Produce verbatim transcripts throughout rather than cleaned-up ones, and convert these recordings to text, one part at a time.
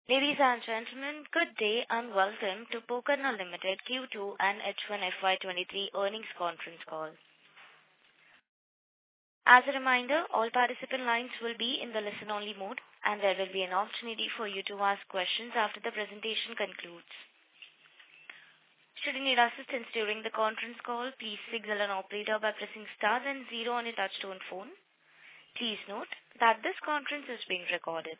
Ladies and gentlemen, good day and welcome to Pokarna Limited Q two and H one F Y twenty-three earnings conference call. As a reminder, all participant lines will be in the listen-only mode, and there will be an opportunity for you to ask questions after the presentation concludes. Should you need assistance during the conference call, please signal an operator by pressing star then zero on your touchtone phone. Please note that this conference is being recorded.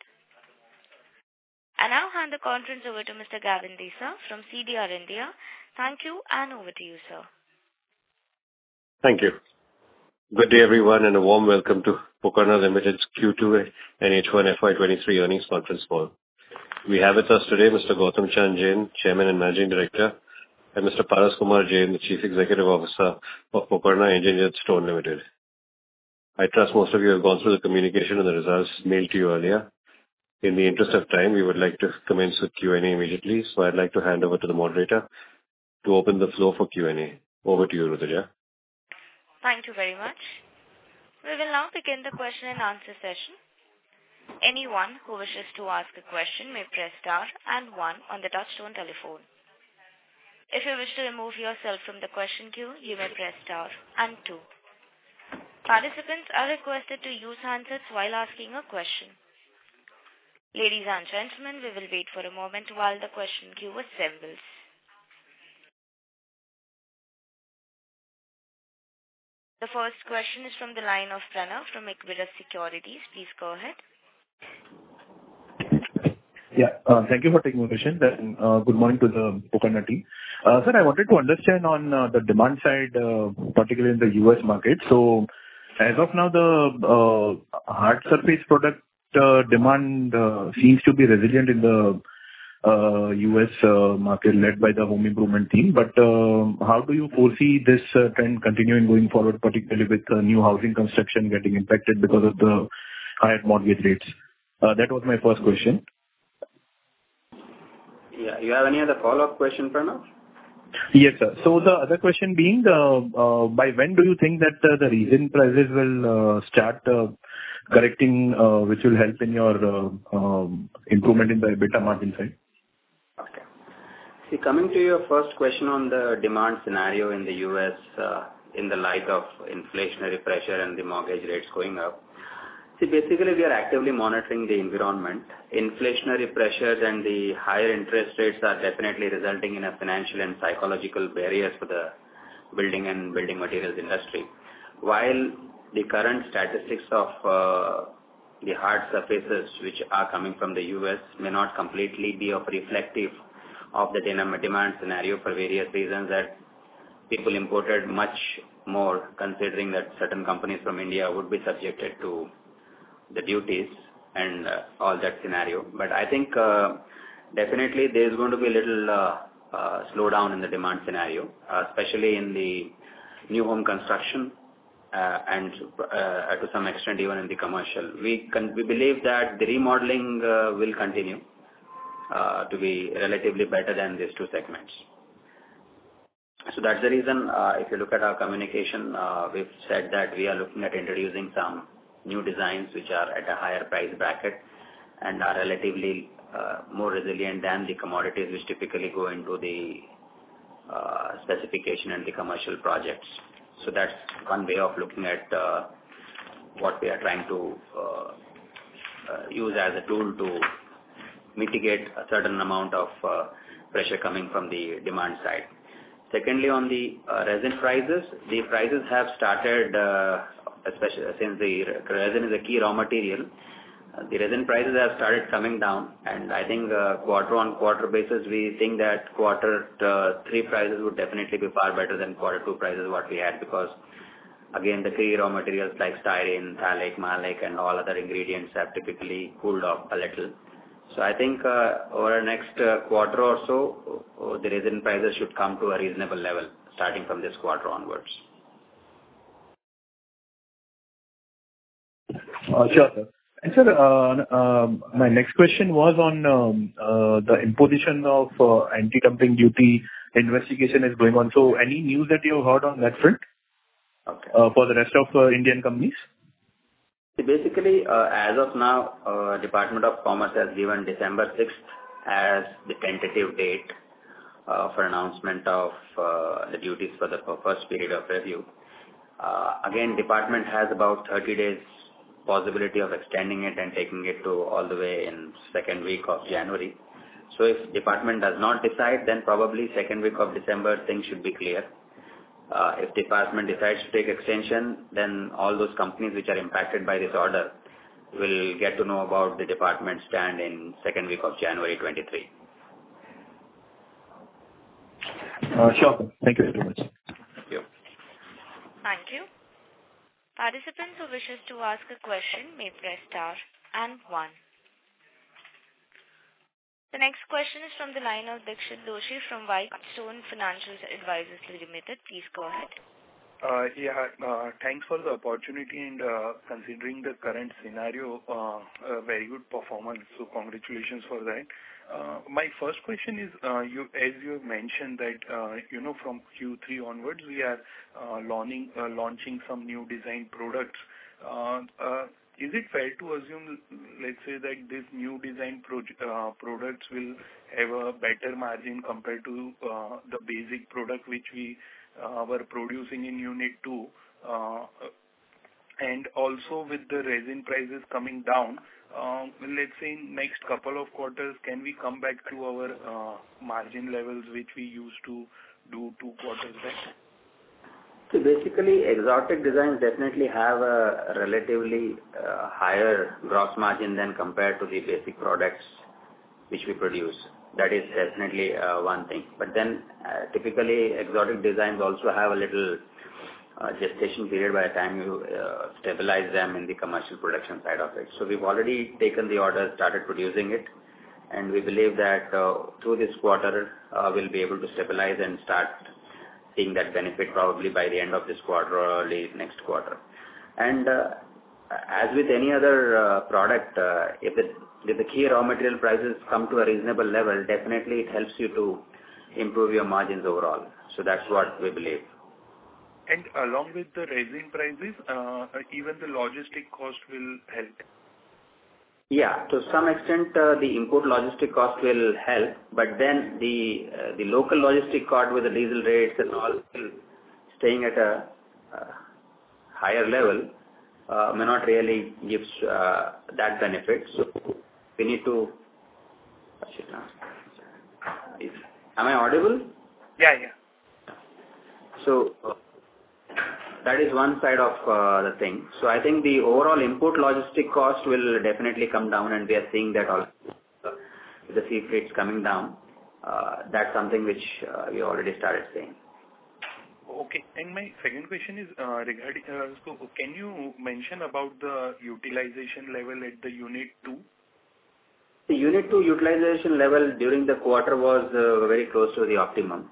I now hand the conference over to Mister Gavin Desa from C D R India. Thank you, and over to you, sir. Thank you. Good day, everyone, and a warm welcome to Pokarna Limited's Q two and H one F Y twenty-three earnings conference call. We have with us today Mister Gautam Chand Jain, Chairman and Managing Director, and Mister Paras Kumar Jain, the Chief Executive Officer of Pokarna Engineered Stone Limited. I trust most of you have gone through the communication and the results mailed to you earlier. In the interest of time, we would like to commence with Q and A immediately, so I'd like to hand over to the moderator to open the floor for Q and A. Over to you, Rutuja. Thank you very much. We will now begin the question and answer session. Anyone who wishes to ask a question may press star and one on the touchtone telephone. If you wish to remove yourself from the question queue, you may press star and two. Participants are requested to use handsets while asking a question. Ladies and gentlemen, we will wait for a moment while the question queue assembles. The first question is from the line of Pranav from Equirus Securities. Please go ahead. Yeah, uh, thank you for taking my question. And, uh, good morning to the Pokarna team. Uh, sir, I wanted to understand on uh, the demand side, uh, particularly in the U S market. So, as of now, the uh, hard surface product uh, demand uh, seems to be resilient in the uh, U S uh, market led by the home improvement team. But uh, how do you foresee this uh, trend continuing going forward, particularly with uh, new housing construction getting impacted because of the higher mortgage rates? Uh, that was my first question. Yeah, you have any other follow-up question, Pranav? Yes, sir. So the other question being, uh, uh, by when do you think that uh, the resin prices will uh, start uh, correcting, uh, which will help in your uh, um, improvement in the EBITDA margin side? Okay. See, coming to your first question on the demand scenario in the U S uh, in the light of inflationary pressure and the mortgage rates going up. See, basically we are actively monitoring the environment. Inflationary pressures and the higher interest rates are definitely resulting in a financial and psychological barriers for the building and building materials industry. While the current statistics of uh, the hard surfaces which are coming from the U S may not completely be of reflective of the demand scenario for various reasons that people imported much more, considering that certain companies from India would be subjected to the duties and uh, all that scenario. But I think uh, definitely there is going to be a little uh, uh, slowdown in the demand scenario, uh, especially in the new home construction uh, and uh, to some extent even in the commercial. We, can, we believe that the remodeling uh, will continue uh, to be relatively better than these two segments. So that's the reason, uh, if you look at our communication, uh, we've said that we are looking at introducing some new designs which are at a higher price bracket and are relatively uh, more resilient than the commodities which typically go into the uh, specification and the commercial projects. So that's one way of looking at uh, what we are trying to uh, uh, use as a tool to mitigate a certain amount of uh, pressure coming from the demand side. Secondly, on the uh, resin prices, the prices have started, uh, especially since the resin is a key raw material, uh, the resin prices have started coming down, and I think uh, quarter on quarter basis, we think that quarter uh, three prices would definitely be far better than quarter two prices what we had, because again the key raw materials like styrene, phthalic, maleic and all other ingredients have typically cooled off a little. So I think uh, over the next uh, quarter or so, uh, the resin prices should come to a reasonable level starting from this quarter onwards. Uh, sure, sir. And sir, uh, um, my next question was on um, uh, the imposition of uh, anti-dumping duty investigation is going on. So any news that you have heard on that front okay. uh, for the rest of uh, Indian companies? Basically, uh, as of now, uh, Department of Commerce has given December sixth as the tentative date uh, for announcement of uh, the duties for the first period of review. Uh, again, department has about thirty days possibility of extending it and taking it to all the way in second week of January. So if department does not decide, then probably second week of December things should be clear. Uh, if department decides to take extension, then all those companies which are impacted by this order will get to know about the department stand in second week of January twenty-three. Uh, sure. Thank you very much. Thank you. Thank you. Participants who wishes to ask a question may press star and one. The next question is from the line of Dixit Doshi from Whitestone Financial Advisors Limited. Please go ahead. Uh, yeah, uh, thanks for the opportunity and uh, considering the current scenario, uh, a very good performance. So congratulations for that. Uh, my first question is, uh, you, as you have mentioned that, uh, you know, from Q three onwards, we are uh, launching, uh, launching some new design products. Uh, uh, is it fair to assume, let's say that this new design pro- uh, products will have a better margin compared to uh, the basic product which we uh, were producing in Unit two? Uh, and also with the resin prices coming down, Uh, let's say in next couple of quarters, can we come back to our uh, margin levels which we used to do two quarters back? So basically, exotic designs definitely have a relatively uh, higher gross margin than compared to the basic products which we produce. That is definitely uh, one thing. But then uh, typically exotic designs also have a little uh, gestation period by the time you uh, stabilize them in the commercial production side of it. So we've already taken the order, started producing it, and we believe that uh, through this quarter uh, we'll be able to stabilize and start seeing that benefit probably by the end of this quarter or early next quarter. And uh, as with any other uh, product, uh, if, the, if the key raw material prices come to a reasonable level, definitely it helps you to improve your margins overall. So that's what we believe. And along with the resin prices, uh, even the logistic cost will help? Yeah, to some extent uh, the import logistic cost will help, but then the uh, the local logistic cost with the diesel rates and all staying at a uh, higher level uh, may not really give uh, that benefit. So we need to. Am I audible? Yeah, yeah. So uh, that is one side of uh, the thing. So I think the overall import logistic cost will definitely come down, and we are seeing that also. Uh, the sea freights coming down. Uh, that's something which uh, we already started seeing. Okay. And my second question is uh, regarding, uh, so can you mention about the utilization level at the Unit two? The Unit two utilization level during the quarter was uh, very close to the optimum.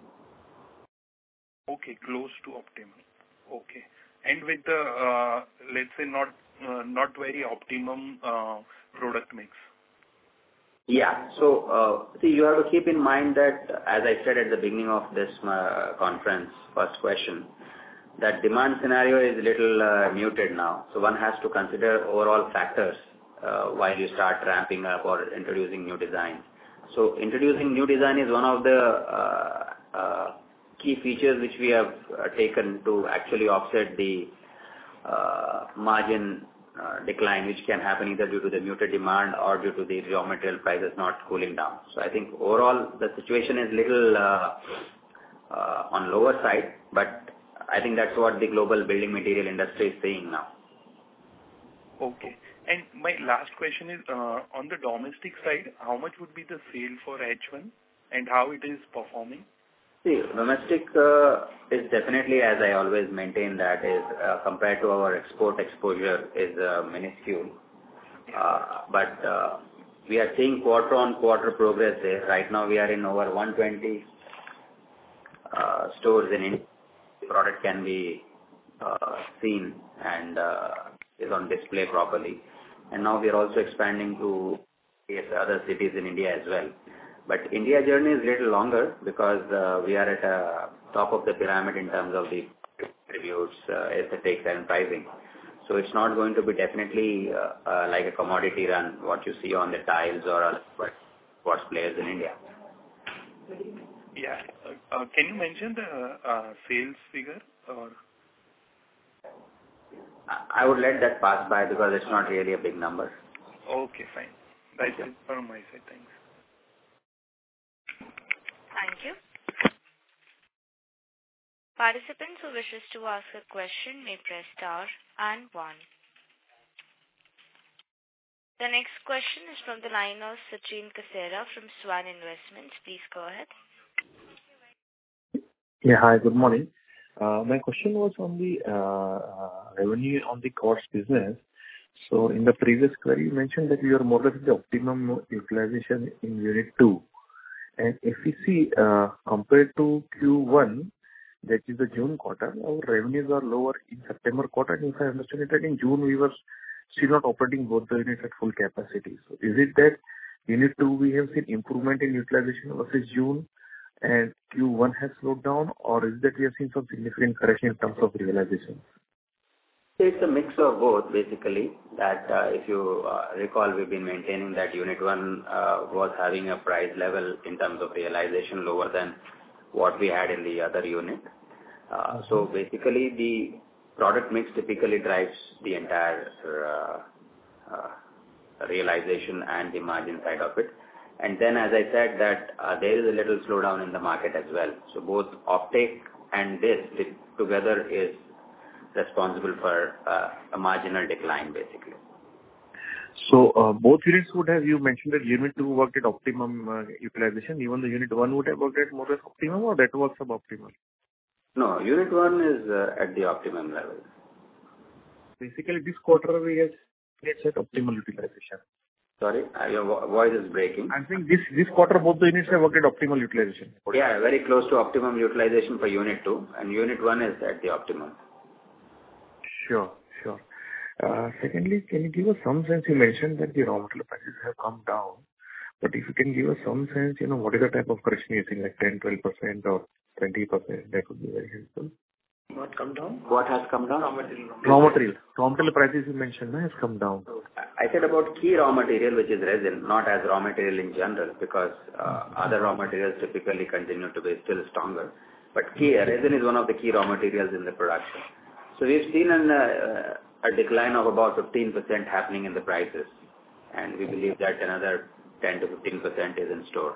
Okay, close to optimum. Okay. And with the, uh, let's say, not uh, not very optimum uh, product mix. Yeah. So, uh, see, you have to keep in mind that, as I said at the beginning of this uh, conference, first question, that demand scenario is a little uh, muted now. So one has to consider overall factors uh, while you start ramping up or introducing new designs. So introducing new design is one of the uh, uh, key features which we have uh, taken to actually offset the uh, margin uh, decline which can happen either due to the muted demand or due to the raw material prices not cooling down. So I think overall the situation is little uh, uh, on lower side, but I think that's what the global building material industry is seeing now. Okay. And my last question is, uh, on the domestic side, how much would be the sale for H one and how it is performing? See, domestic uh, is definitely, as I always maintain, that is uh, compared to our export exposure is uh, minuscule. Uh, but uh, we are seeing quarter on quarter progress there. Right now we are in over one hundred twenty uh, stores in India. The product can be uh, seen and uh, is on display properly. And now we are also expanding to other cities in India as well. But India journey is a little longer because uh, we are at the top of the pyramid in terms of the attributes, uh, aesthetics and pricing. So it's not going to be definitely uh, uh, like a commodity run, what you see on the tiles or other sports players in India. Yeah. Uh, uh, can you mention the uh, sales figure? Or I would let that pass by because it's not really a big number. Okay, fine. That's it from my side. Thanks. Thank you. Participants who wishes to ask a question may press star and one. The next question is from the line of Sachin Kasera from Swan Investments. Please go ahead. Yeah, hi, good morning. Uh, my question was on the uh, uh, revenue on the quartz business. So in the previous query, you mentioned that you are more or less at the optimum utilization in Unit two. And if we see uh, compared to Q one, that is the June quarter, our revenues are lower in September quarter. And if I understand it right, in June we were still not operating both the units at full capacity. So is it that Unit two we have seen improvement in utilization versus June and Q one has slowed down, or is it that we have seen some significant correction in terms of realization? It's a mix of both, basically. That uh, if you uh, recall, we've been maintaining that Unit one uh, was having a price level in terms of realization lower than what we had in the other unit. Uh, so basically, the product mix typically drives the entire uh, uh, realization and the margin side of it. And then, as I said, that uh, there is a little slowdown in the market as well. So both offtake and this together is responsible for uh, a marginal decline, basically. So uh, both units would have, you mentioned that Unit two worked at optimum uh, utilization, even the Unit one would have worked at more or less optimum, or that was suboptimal? No, Unit one is uh, at the optimum level. Basically, this quarter we have it's at optimal utilization. Sorry, uh, your vo- voice is breaking. I think this this quarter both the units have worked at optimal utilization. Yeah, very close to optimum utilization for Unit two, and Unit one is at the optimum. Sure, sure. Uh, secondly, can you give us some sense? You mentioned that the raw material prices have come down, but if you can give us some sense, you know, what is the type of correction you're seeing, like ten, twelve percent or twenty percent, that would be very helpful. What come down? What has come down? Raw material. Raw material. Raw material prices you mentioned no, has come down. I said about key raw material, which is resin, not as raw material in general, because uh, other raw materials typically continue to be still stronger. But key resin is one of the key raw materials in the production. So we've seen an, uh, a decline of about fifteen percent happening in the prices, and we believe that another ten to fifteen percent is in store.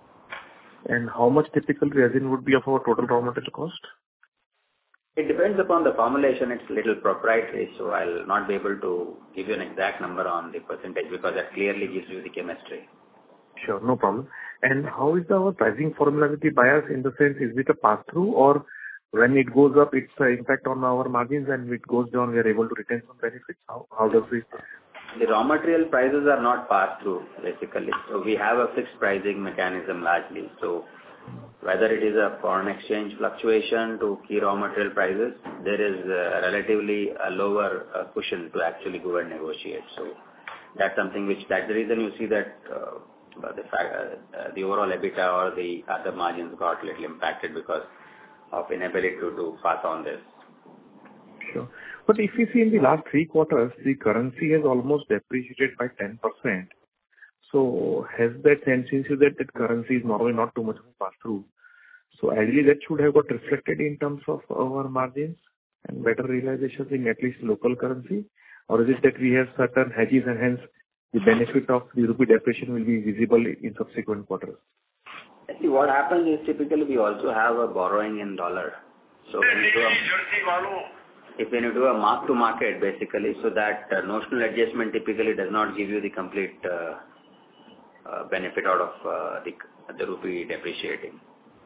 And how much typical resin would be of our total raw material cost? It depends upon the formulation. It's a little proprietary, so I'll not be able to give you an exact number on the percentage because that clearly gives you the chemistry. Sure, no problem. And how is our pricing formula with the buyers, in the sense, is it a pass-through, or when it goes up, it's an impact on our margins, and when it goes down, we are able to retain some benefits? How, how does it? The raw material prices are not passed through, basically. So we have a fixed pricing mechanism largely. So whether it is a foreign exchange fluctuation to key raw material prices, there is uh, relatively a lower uh, cushion to actually go and negotiate. So that's something which, that's the reason you see that uh, the fact, uh, the overall EBITDA or the other margins got a little impacted because of inability to, to pass on this. Sure. But if you see in the last three quarters, the currency has almost depreciated by ten percent. So has that sense you that that currency is normally not too much of a pass-through? So ideally that should have got reflected in terms of our margins and better realizations in at least local currency? Or is it that we have certain hedges and hence the benefit of the rupee depreciation will be visible in subsequent quarters? See, what happens is typically we also have a borrowing in dollar. So when you do a, if when you do a mark to market, basically, so that uh, notional adjustment typically does not give you the complete uh, uh, benefit out of uh, the, the rupee depreciating.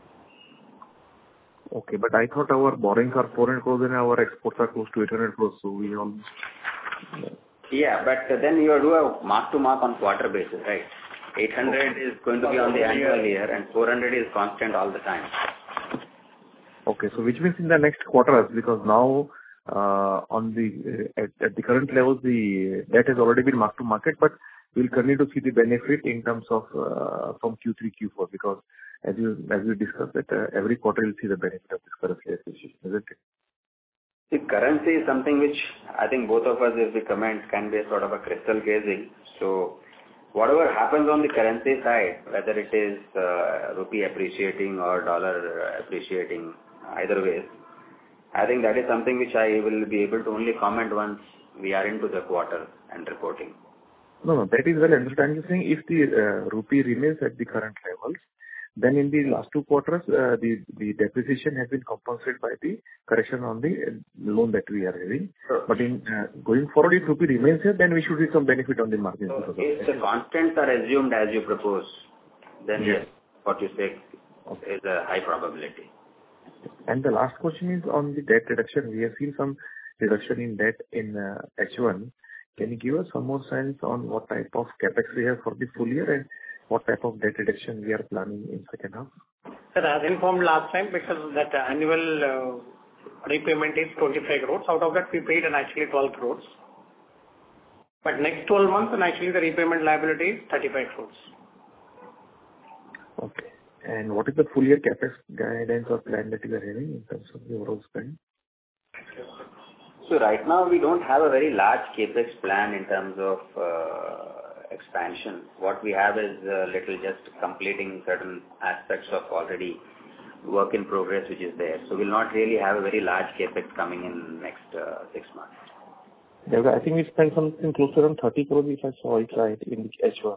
Okay, but I thought our borrowings are four hundred crores and our exports are close to eight hundred crores, so we almost... Yeah, but then you do a mark to mark on quarter basis, right? eight hundred is going to be on the annual year and four hundred is constant all the time. Okay, so which means in the next quarters, because now uh, on the uh, at, at the current levels, the debt has already been marked to market, but we'll continue to see the benefit in terms of uh, from Q three, Q four, because as you as we discussed that uh, every quarter you'll see the benefit of this currency appreciation, isn't it? The currency is something which I think both of us, if we comment, can be a sort of a crystal gazing. So whatever happens on the currency side, whether it is uh, rupee appreciating or dollar appreciating, either way, I think that is something which I will be able to only comment once we are into the quarter and reporting. No, no, that is well understood. You're saying if the uh, rupee remains at the current levels, then in the last two quarters, uh, the the depreciation has been compensated by the correction on the uh, loan that we are having. Sure. But in uh, going forward, if rupee remains here, then we should see some benefit on the margins. So because of if that. the constants are assumed as you propose, then Yes. yes, what you say is a high probability. And the last question is on the debt reduction. We have seen some reduction in debt in uh, H one. Can you give us some more sense on what type of CapEx we have for the full year and what type of debt reduction we are planning in second half? Sir, as informed last time, because that annual uh, repayment is twenty-five crores. Out of that, we paid an actually twelve crores. But next twelve months, and actually the repayment liability is thirty-five crores. Okay. And what is the full year CapEx guidance or plan that you are having in terms of the overall spend? So right now we don't have a very large capex plan in terms of uh, expansion. What we have is a little just completing certain aspects of already work in progress which is there. So we'll not really have a very large capex coming in next uh, six months. Yeah, I think we spent something close to around thirty crores if I saw it right in H one.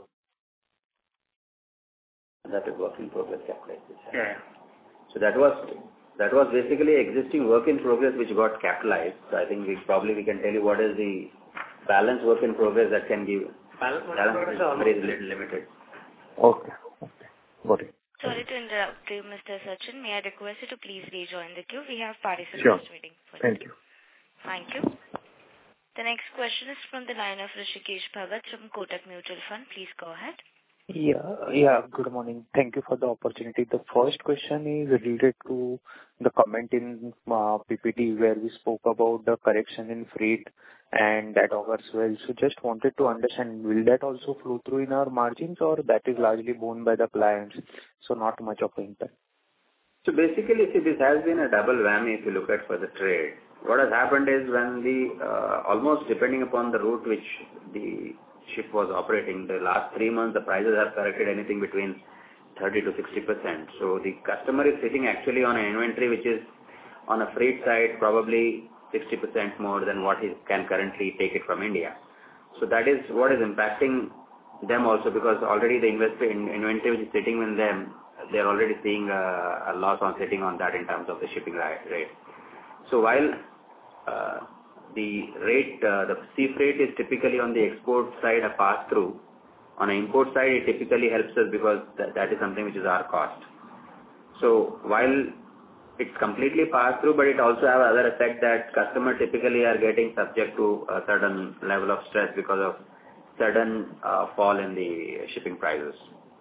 That is work in progress capitalized. Yeah. So that was that was basically existing work in progress which got capitalized. So I think we probably we can tell you what is the balance work in progress that can give. Balance work in Balance progress is is very little limited. Okay. Okay. Got it. Sorry to interrupt you, Mister Sachin. May I request you to please rejoin the queue? We have participants Sure. waiting for you. Thank you. Thank you. The next question is from the line of Rishikesh Bhagat from Kotak Mutual Fund. Please go ahead. Yeah. Yeah. Good morning. Thank you for the opportunity. The first question is related to the comment in uh, P P T where we spoke about the correction in freight and that augurs well. So just wanted to understand, will that also flow through in our margins or that is largely borne by the clients, so not much of an impact? So basically, see, this has been a double whammy if you look at for the trade. What has happened is when the, uh, almost depending upon the route which the ship was operating, the last three months the prices have corrected anything between thirty to sixty percent. So the customer is sitting actually on an inventory which is on a freight side probably sixty percent more than what he can currently take it from India. So that is what is impacting them also, because already the investor in inventory which is sitting with them, they are already seeing a, a loss on sitting on that in terms of the shipping rate. So while uh, the rate, uh, the sea freight is typically on the export side a pass-through, on an import side it typically helps us because that, that is something which is our cost. So while it's completely pass-through, but it also have other effect that customer typically are getting subject to a certain level of stress because of sudden uh, fall in the shipping prices.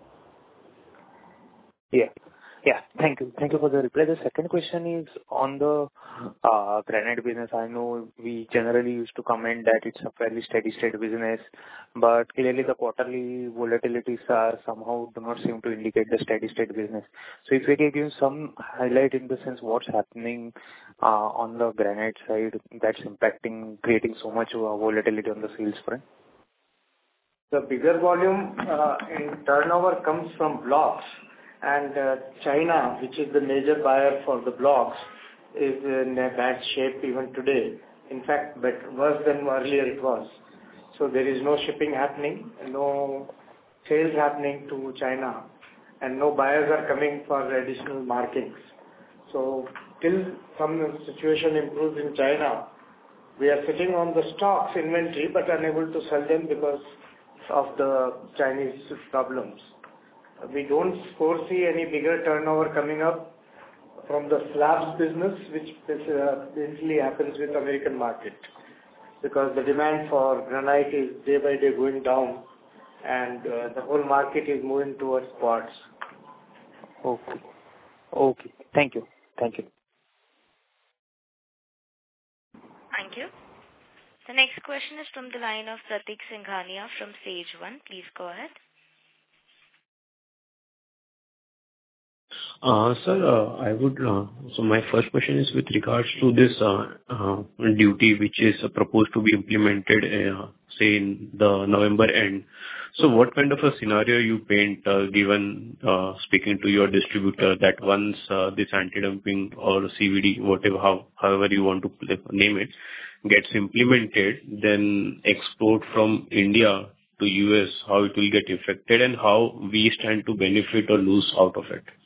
Yeah. Yeah. Thank you. Thank you for the reply. The second question is on the uh, granite business. I know we generally used to comment that it's a fairly steady state business, but clearly the quarterly volatilities are somehow do not seem to indicate the steady state business. So if we can give some highlight in the sense what's happening uh, on the granite side that's impacting, creating so much uh, volatility on the sales front. The bigger volume uh, in turnover comes from blocks. And uh, China, which is the major buyer for the blocks, is in a bad shape even today. In fact, but worse than earlier it was. So there is no shipping happening, no sales happening to China, and no buyers are coming for additional markings. So till some situation improves in China, we are sitting on the stocks inventory but unable to sell them because of the Chinese problems. We don't foresee any bigger turnover coming up from the slabs business, which uh, basically happens with American market, because the demand for granite is day by day going down, and uh, the whole market is moving towards quartz. Okay. Okay. Thank you. Thank you. Thank you. The next question is from the line of Pratik Singhania from Sage One. Please go ahead. Uh, Sir, uh, I would. uh, So my first question is with regards to this uh, uh, duty, which is uh, proposed to be implemented, uh, say, in the November end. So what kind of a scenario you paint, uh, given uh, speaking to your distributor, that once uh, this anti-dumping or C V D, whatever, how- however you want to pl- name it, gets implemented, then export from India to U S, how it will get affected and how we stand to benefit or lose out of it?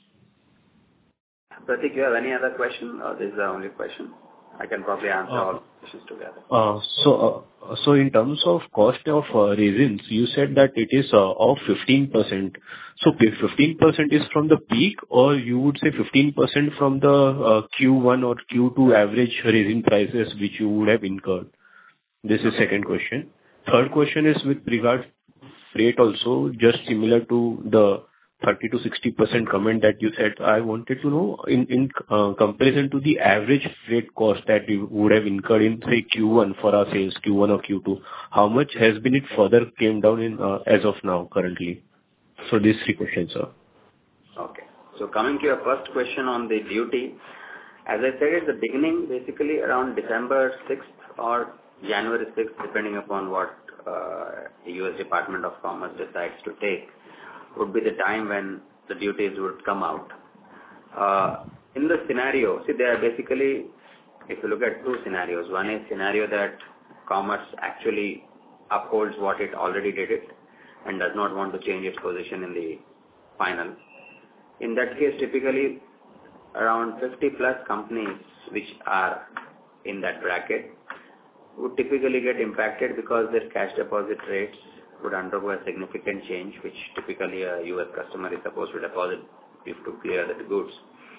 Pratik, you have any other question, or this is the only question? I can probably answer Uh, all the questions together. Uh, So, uh, so in terms of cost of uh, resins, you said that it is uh, of fifteen percent. So if fifteen percent is from the peak, or you would say fifteen percent from the uh, Q one or Q two average resin prices which you would have incurred? This is second question. Third question is with regard freight also, just similar to the thirty to sixty percent comment that you said. I wanted to know in in uh, comparison to the average freight cost that you would have incurred in, say, Q one for our sales, Q one or Q two, how much has been it further came down in uh, as of now currently? So these three questions, sir. Okay. So coming to your first question on the duty, as I said at the beginning, basically around December sixth or January sixth, depending upon what uh, the U S Department of Commerce decides to take, would be the time when the duties would come out. Uh, in the scenario, see, there are basically, if you look at two scenarios, one is scenario that Commerce actually upholds what it already did it and does not want to change its position in the final. In that case, typically around fifty plus companies which are in that bracket would typically get impacted because their cash deposit rates would undergo a significant change, which typically a U S customer is supposed to deposit if to clear the goods.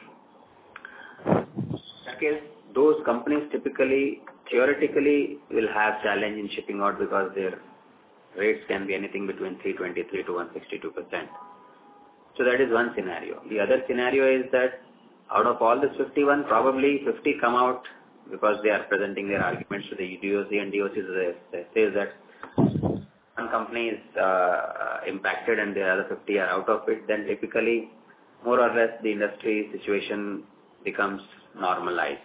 In that case, those companies typically, theoretically, will have challenge in shipping out because their rates can be anything between three twenty-three to one sixty-two percent. So that is one scenario. The other scenario is that out of all the fifty-one, probably fifty come out because they are presenting their arguments to the D O C, and D O C says that one company is uh, impacted and the other fifty are out of it, then typically more or less the industry situation becomes normalized.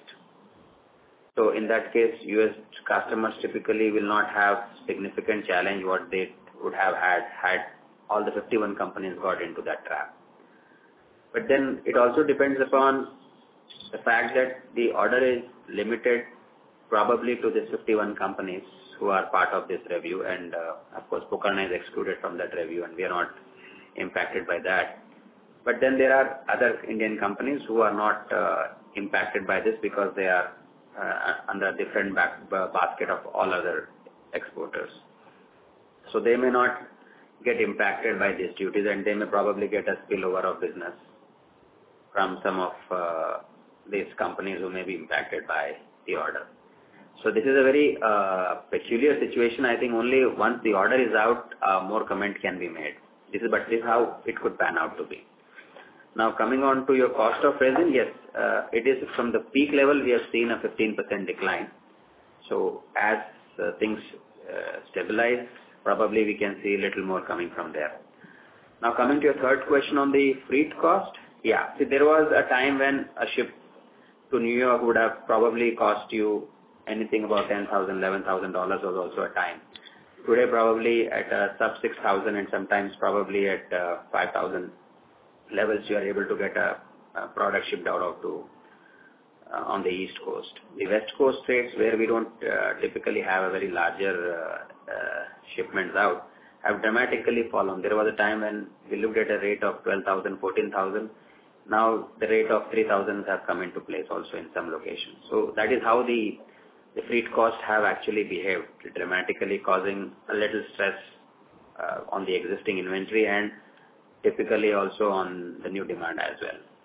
So in that case, U S customers typically will not have significant challenge what they would have had had all the fifty-one companies got into that trap. But then it also depends upon the fact that the order is limited probably to the fifty-one companies who are part of this review, and uh, of course Pocharna is excluded from that review and we are not impacted by that. But then there are other Indian companies who are not uh, impacted by this because they are uh, under a different back, uh, basket of all other exporters. So they may not get impacted by these duties and they may probably get a spillover of business from some of uh, these companies who may be impacted by the order. So this is a very uh, peculiar situation. I think only once the order is out, uh, more comment can be made. This is, but this is how it could pan out to be. Now coming on to your cost of resin, yes, uh, it is from the peak level we have seen a fifteen percent decline. So as uh, things uh, stabilize, probably we can see a little more coming from there. Now coming to your third question on the freight cost, yeah, see there was a time when a ship to New York would have probably cost you anything about ten thousand dollars, eleven thousand dollars was also a time. Today probably at uh, sub six thousand and sometimes probably at uh, five thousand levels you are able to get a, a product shipped out of to uh, on the East Coast. The West Coast trades where we don't uh, typically have a very larger uh, uh, shipments out have dramatically fallen. There was a time when we looked at a rate of twelve thousand, fourteen thousand. Now the rate of three thousand have come into place also in some locations. So that is how the the freight costs have actually behaved dramatically, causing a little stress uh, on the existing inventory and typically also on the new demand as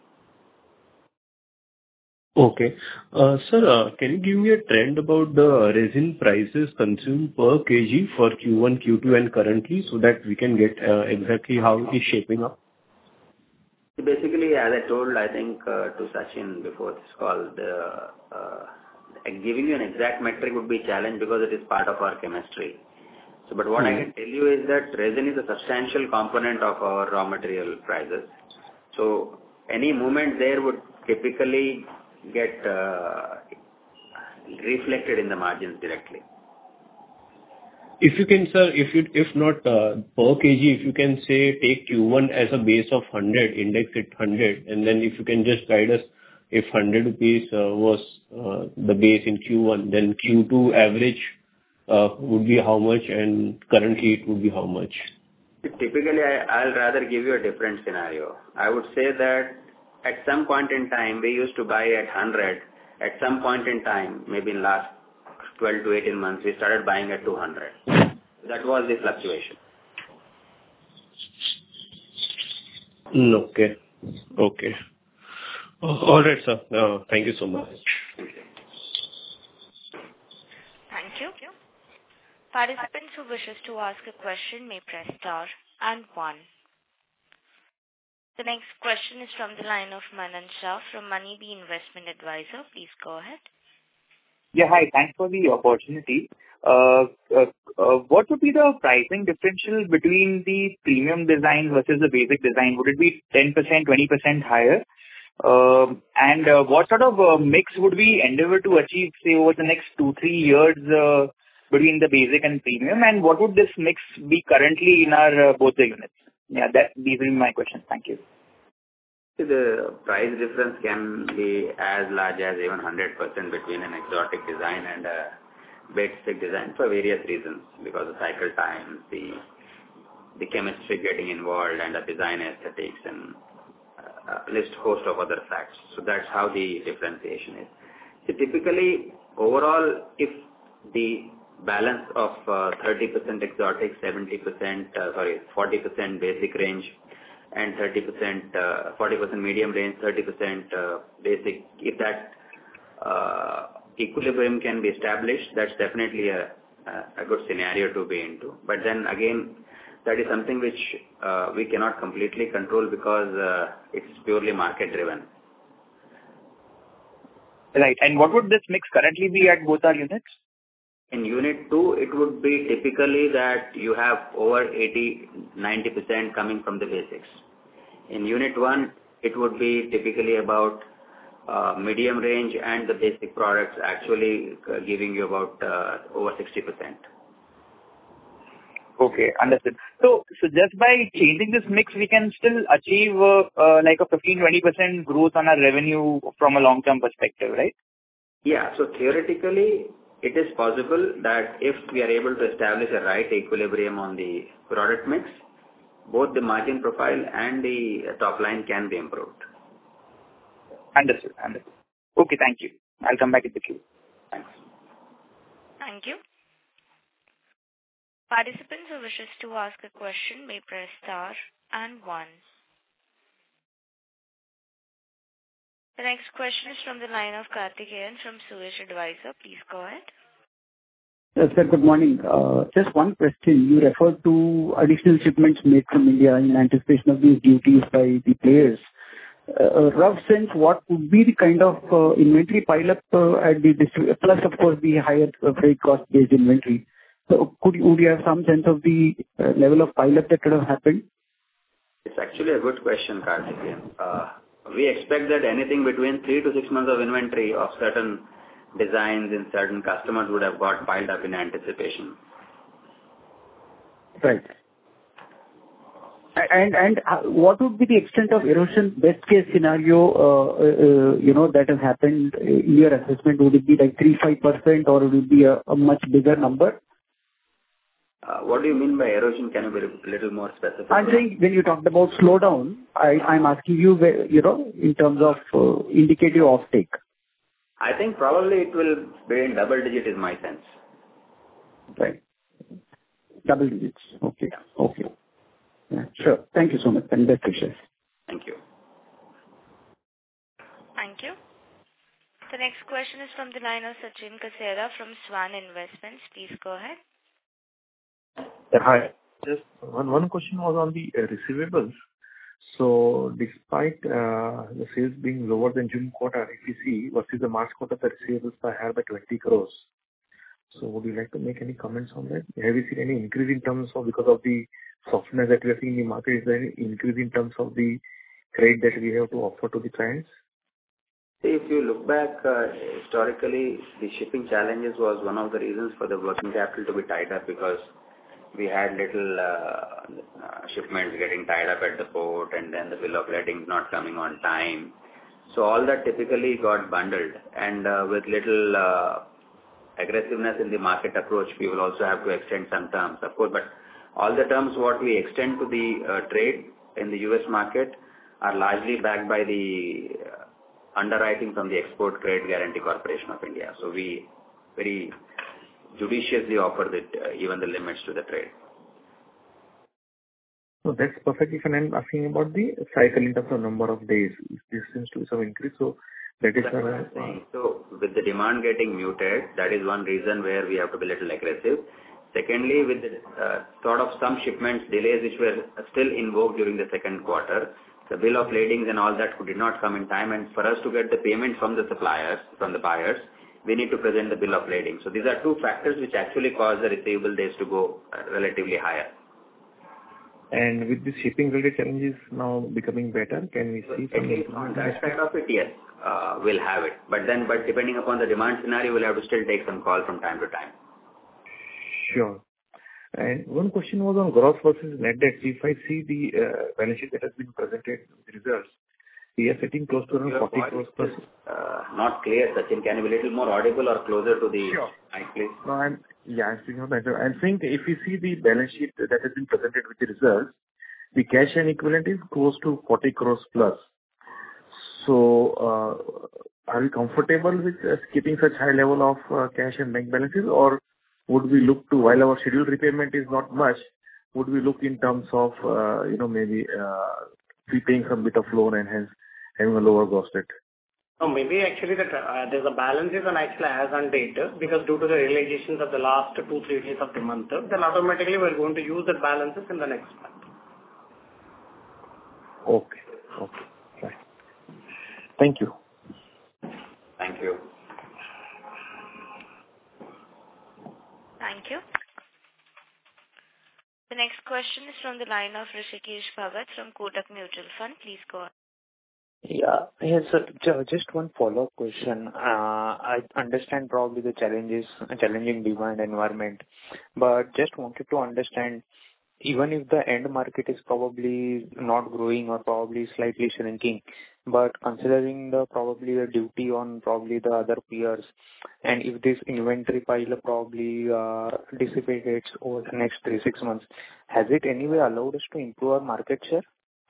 well. Okay. Uh, Sir, uh, can you give me a trend about the resin prices consumed per kg for Q one, Q two and currently so that we can get uh, exactly how it is shaping up? Basically, as I told, I think uh, to Sachin before this call, the uh, giving you an exact metric would be a challenge because it is part of our chemistry. So, but what mm-hmm. I can tell you is that resin is a substantial component of our raw material prices. So, any movement there would typically get uh, reflected in the margins directly. If you can, sir, if you, if not uh, per kg, if you can say take Q one as a base of one hundred, index it one hundred, and then if you can just guide us if one hundred rupees uh, was uh, the base in Q one, then Q two average uh, would be how much, and currently it would be how much? Typically, I, I'll rather give you a different scenario. I would say that at some point in time, we used to buy at one hundred. At some point in time, maybe in last twelve to eighteen months, we started buying at two hundred. That was the fluctuation. Mm, okay. Okay. Oh, all right, sir. Uh, thank you so much. Thank you. Thank you. Participants who wishes to ask a question may press star and one. The next question is from the line of Manan Shah from Moneybee Investment Advisor. Please go ahead. Yeah, hi. Thanks for the opportunity. Uh, uh, uh, what would be the pricing differential between the premium design versus the basic design? Would it be ten percent, twenty percent higher? Um, and uh, what sort of uh, mix would we endeavor to achieve, say, over the next two, three years uh, between the basic and premium? And what would this mix be currently in our uh, both the units? Yeah, that these are my questions. Thank you. The price difference can be as large as even one hundred percent between an exotic design and a basic design for various reasons, because of cycle times, the the chemistry getting involved, and the design aesthetics, and a list host of other facts. So that's how the differentiation is. So typically, overall, if the balance of uh, thirty percent exotic, seventy percent, uh, sorry, forty percent basic range, and thirty percent, uh, forty percent medium range, thirty percent uh, basic, if that uh, equilibrium can be established, that's definitely a, a good scenario to be into. But then again, that is something which uh, we cannot completely control because uh, it's purely market driven. Right. And what would this mix currently be at both our units? In unit two, it would be typically that you have over eighty to ninety percent coming from the basics. In unit one, it would be typically about uh, medium range and the basic products actually uh, giving you about uh, over sixty percent. Okay, understood. So, so just by changing this mix, we can still achieve uh, uh, like a fifteen to twenty percent growth on our revenue from a long-term perspective, right? Yeah, so theoretically, it is possible that if we are able to establish a right equilibrium on the product mix, both the margin profile and the top line can be improved. Understood. Understood. Okay, thank you. I'll come back in the queue. Thanks. Thank you. Participants who wishes to ask a question may press star and one. The next question is from the line of Karthikeyan from Suyash Advisor. Please go ahead. Yes, sir. Good morning. Uh, Just one question. You referred to additional shipments made from India in anticipation of these duties by the players. Uh, A rough sense, what would be the kind of uh, inventory pile-up uh, at the district, plus, of course, the higher uh, freight cost-based inventory? So could you, would you have some sense of the uh, level of pile-up that could have happened? It's actually a good question, Karthikeyan. Uh, we expect that anything between three to six months of inventory of certain designs in certain customers would have got piled up in anticipation. Right. And and uh, what would be the extent of erosion, best case scenario, uh, uh, you know, that has happened in your assessment? Would it be like three to five percent or would it be a, a much bigger number? Uh, what do you mean by erosion? Can you be a little more specific? I'm saying when you talked about slowdown, I, I'm asking you, you know, in terms of uh, indicative offtake. I think probably it will be in double digit is my sense. Right. Double digits. Okay. Okay. Yeah, sure. Thank you so much. And best wishes. Thank you. Thank you. The next question is from the line of Sachin Kasera from Swan Investments. Please go ahead. Yeah, hi. Just one one question was on the uh, receivables. So despite uh, the sales being lower than June quarter, if you see versus the March quarter, the receivables are higher by twenty crores. So would you like to make any comments on that? Have you seen any increase in terms of, because of the softness that we are seeing in the market, is there any increase in terms of the credit that we have to offer to the clients? See, if you look back, uh, historically, the shipping challenges was one of the reasons for the working capital to be tied up, because we had little uh, uh, shipments getting tied up at the port, and then the bill of lading not coming on time. So all that typically got bundled, and uh, with little uh, aggressiveness in the market approach, we will also have to extend some terms, of course. But all the terms what we extend to the uh, trade in the U S market are largely backed by the uh, underwriting from the Export Credit Guarantee Corporation of India. So we very judiciously offer that uh, even the limits to the trade. So that's perfectly fine. I'm asking about the cycle in terms of number of days. This seems to be some increase. So that is That's what I'm saying. So with the demand getting muted, that is one reason where we have to be a little aggressive. Secondly, with the uh, sort of some shipments delays which were still in vogue during the second quarter, the bill of ladings and all that did not come in time, and for us to get the payment from the suppliers, from the buyers, we need to present the bill of lading. So these are two factors which actually cause the receivable days to go uh, relatively higher. And with the shipping related challenges now becoming better, can we see some on that side of it, yes, uh, we'll have it. But then, but depending upon the demand scenario, we'll have to still take some call from time to time. Sure. And one question was on gross versus net debt. If I see the uh, balance sheet that has been presented with the results, we are sitting close to around forty crores plus. Uh, not clear, Sachin. Can you be a little more audible or closer to the Sure. mic, please? No, I'm, yeah, I'm speaking of that. I'm saying if you see the balance sheet that has been presented with the results, the cash and equivalent is close to forty crores plus. So, uh, are we comfortable with uh, keeping such high level of uh, cash and bank balances, or would we look to, while our scheduled repayment is not much, would we look in terms of, uh, you know, maybe uh, repaying some bit of loan and hence having a lower gross debt? No, maybe actually that uh, there's a balances on actually as on date, because due to the realizations of the last two, three days of the month, then automatically we're going to use the balances in the next month. Okay. Okay. Right. Thank you. Thank you. Thank you. The next question is from the line of Rishikesh Bhagat from Kotak Mutual Fund. Please go on. Yeah. Yes, sir. Ju- Just one follow-up question. Uh, I understand probably the challenges, challenging demand environment, but just wanted to understand, even if the end market is probably not growing or probably slightly shrinking, but considering the probably the duty on probably the other peers, and if this inventory pile probably uh, dissipates over the next three, six months, has it anyway allowed us to improve our market share?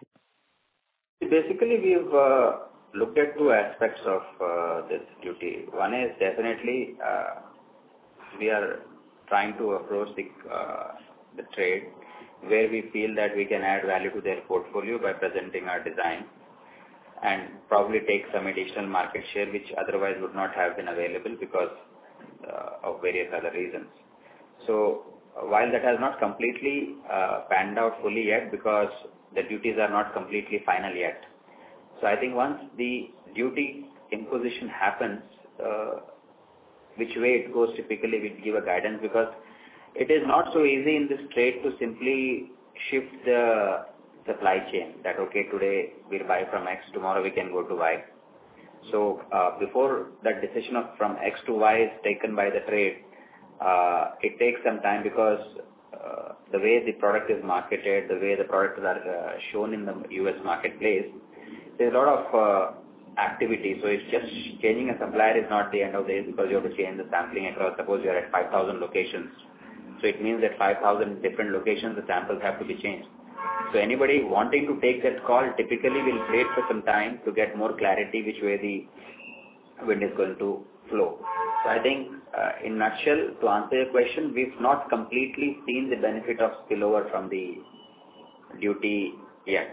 Basically, we've uh, looked at two aspects of uh, this duty. One is definitely uh, we are trying to approach the, uh, the trade where we feel that we can add value to their portfolio by presenting our design and probably take some additional market share which otherwise would not have been available because uh, of various other reasons. So uh, while that has not completely uh, panned out fully yet because the duties are not completely final yet. So I think once the duty imposition happens, uh, which way it goes typically we give a guidance, because it is not so easy in this trade to simply shift the supply chain that, okay, today we'll buy from X, tomorrow we can go to Y. So uh, before that decision of from X to Y is taken by the trade, uh, it takes some time because uh, the way the product is marketed, the way the products are uh, shown in the U S marketplace, there's a lot of uh, activity. So it's just changing a supplier is not the end of the day because you have to change the sampling across. Suppose you're at five thousand locations. So it means that five thousand different locations, the samples have to be changed. So anybody wanting to take that call typically will wait for some time to get more clarity which way the wind is going to flow. So I think uh, in nutshell, to answer your question, we've not completely seen the benefit of spillover from the duty yet.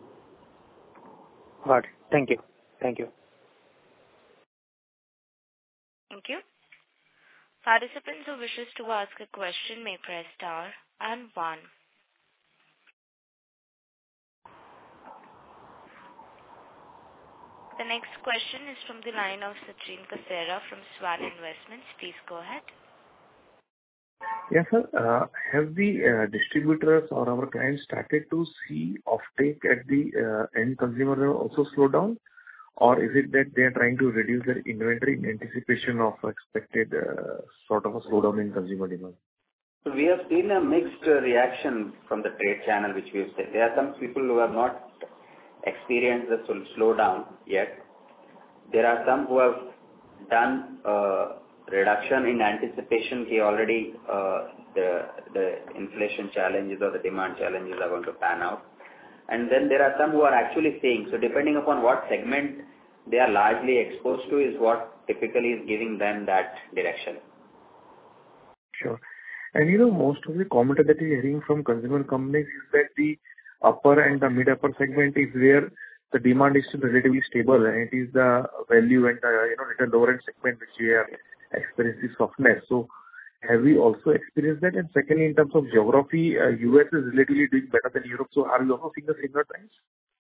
Got it. Thank you. Thank you. Thank you. Participants who wishes to ask a question may press star and one. The next question is from the line of Sachin Kasera from Swan Investments. Please go ahead. Yes, sir. Uh, Have the uh, distributors or our clients started to see offtake at the uh, end consumer level also slow down? Or is it that they are trying to reduce their inventory in anticipation of expected uh, sort of a slowdown in consumer demand? So we have seen a mixed uh, reaction from the trade channel, which we have said. There are some people who have not experienced the sl- slowdown yet. There are some who have done uh, reduction in anticipation that already uh, the the inflation challenges or the demand challenges are going to pan out. And then there are some who are actually saying, so depending upon what segment they are largely exposed to is what typically is giving them that direction. Sure. And you know, most of the commentary that we're hearing from consumer companies is that the upper and the mid-upper segment is where the demand is still relatively stable, and it is the value and the, you know, little lower end segment which we are experiencing softness. So have we also experienced that? And secondly, in terms of geography, uh, U S is relatively doing better than Europe. So are you also seeing the similar trends?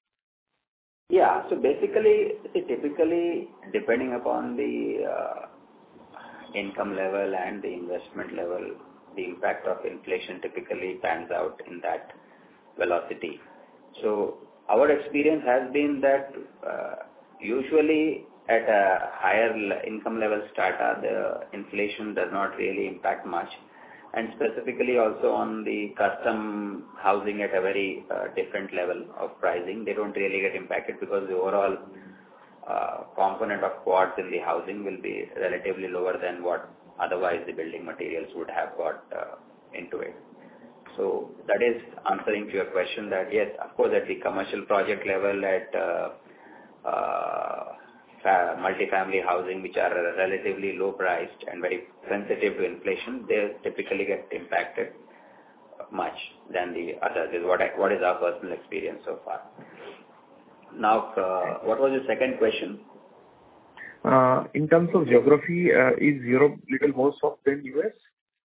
Yeah. So basically, see, typically, depending upon the uh, income level and the investment level, the impact of inflation typically pans out in that velocity. So our experience has been that uh, usually at a higher income level strata, the inflation does not really impact much. And specifically also on the custom housing at a very uh, different level of pricing, they don't really get impacted because the overall uh, component of quads in the housing will be relatively lower than what otherwise the building materials would have got uh, into it. So that is answering to your question that yes, of course, at the commercial project level, at uh, uh, multifamily housing, which are relatively low priced and very sensitive to inflation, they typically get impacted much than the others. Is what I, what is our personal experience so far. Now, uh, what was your second question? Uh, in terms of geography, uh, is Europe little more soft than U S?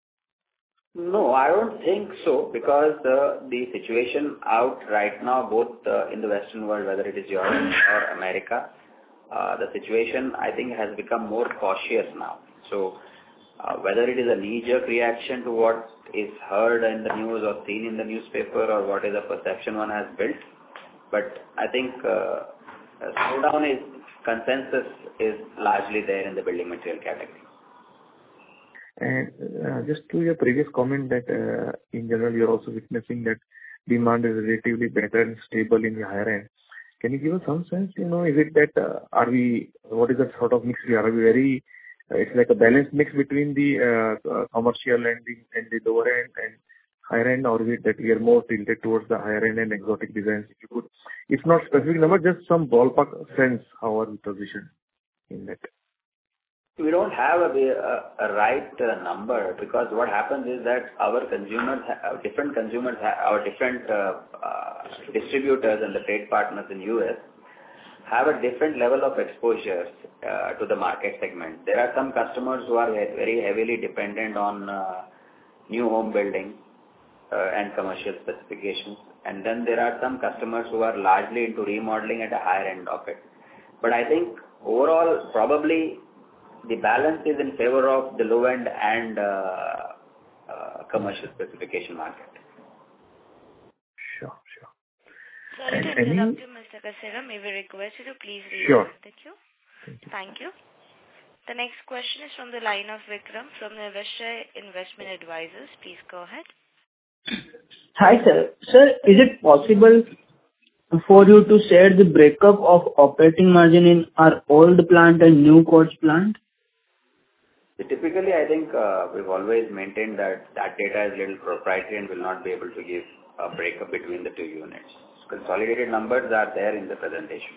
No, I don't think so, because uh, the situation out right now, both uh, in the Western world, whether it is Europe or America, uh, the situation, I think, has become more cautious now. So, uh, whether it is a knee-jerk reaction to what is heard in the news or seen in the newspaper or what is a perception one has built, but I think uh, slowdown is, consensus is largely there in the building material category. And uh, just to your previous comment that uh, in general you're also witnessing that demand is relatively better and stable in the higher end. Can you give us some sense, you know, is it that uh, are we, what is the sort of mix we are? Are we very, uh, it's like a balanced mix between the uh, uh, commercial and the, and the lower end and higher end, or is it that we are more tilted towards the higher end and exotic designs? If you could, if not specific number, just some ballpark sense, how are we positioned in that? We don't have a, a, a right uh, number, because what happens is that our consumers, ha- different consumers, ha- our different uh, uh, distributors and the trade partners in U S have a different level of exposure uh, to the market segment. There are some customers who are very heavily dependent on uh, new home building uh, and commercial specifications. And then there are some customers who are largely into remodeling at a higher end of it. But I think overall, probably the balance is in favor of the low end and uh, uh, commercial specification market. Sure, sure. Sorry And to any- interrupt you, Mister Kasera. May we request you to please read Sure. the queue? Thank you. The next question is from the line of Vikram from Nivesha Investment Advisors. Please go ahead. Hi, sir. Sir, is it possible for you to share the breakup of operating margin in our old plant and new quartz plant? So typically, I think uh, we've always maintained that that data is a little proprietary and will not be able to give a breakup between the two units. Consolidated numbers are there in the presentation.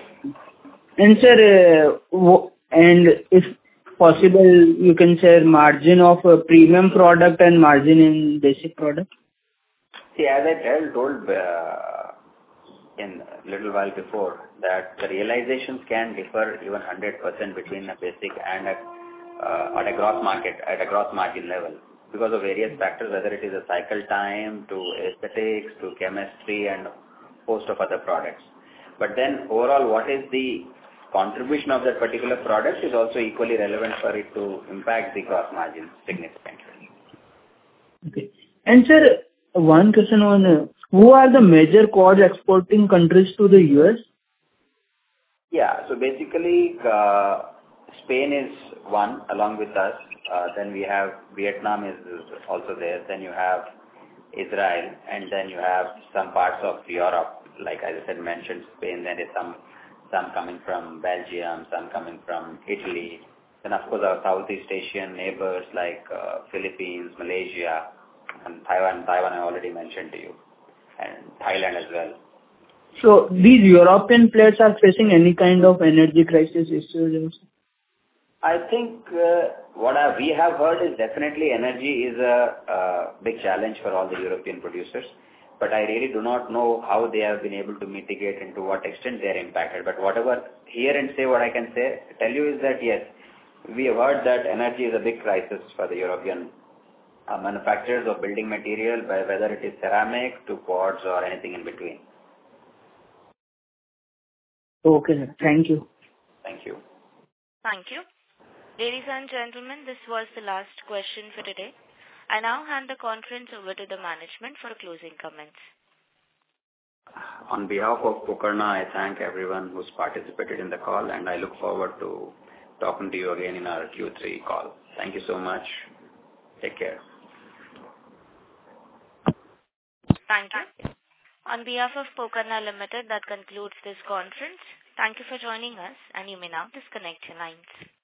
And sir, uh, w- and if possible, you can share margin of a premium product and margin in basic product? See, as I tell, told uh, in a little while before, that the realizations can differ even one hundred percent between a basic and a, uh, at a gross market, at a gross margin level, because of various factors, whether it is a cycle time, to aesthetics, to chemistry, and a host of other products. But then overall, what is the contribution of that particular product is also equally relevant for it to impact the gross margin significantly. Okay. And sir, one question on uh, who are the major quad exporting countries to the U S? Yeah. So basically, uh, Spain is one along with us. Uh, then we have Vietnam is also there. Then you have Israel, and then you have some parts of Europe, like as I said, mentioned Spain. Then there's some some coming from Belgium, some coming from Italy. Then of course our Southeast Asian neighbors like uh, Philippines, Malaysia, and Taiwan. Taiwan I already mentioned to you, and Thailand as well. So these European players are facing any kind of energy crisis issues? I think uh, what I, we have heard is definitely energy is a, a big challenge for all the European producers. But I really do not know how they have been able to mitigate and to what extent they are impacted. But whatever, hear and say what I can say, tell you is that yes, we have heard that energy is a big crisis for the European uh, manufacturers of building material, whether it is ceramic to quartz or anything in between. Okay, sir. Thank you. Thank you. Thank you. Ladies and gentlemen, this was the last question for today. I now hand the conference over to the management for closing comments. On behalf of Pokarna, I thank everyone who's participated in the call, and I look forward to talking to you again in our Q three call. Thank you so much. Take care. Thank you. On behalf of Pokarna Limited, that concludes this conference. Thank you for joining us, and you may now disconnect your lines.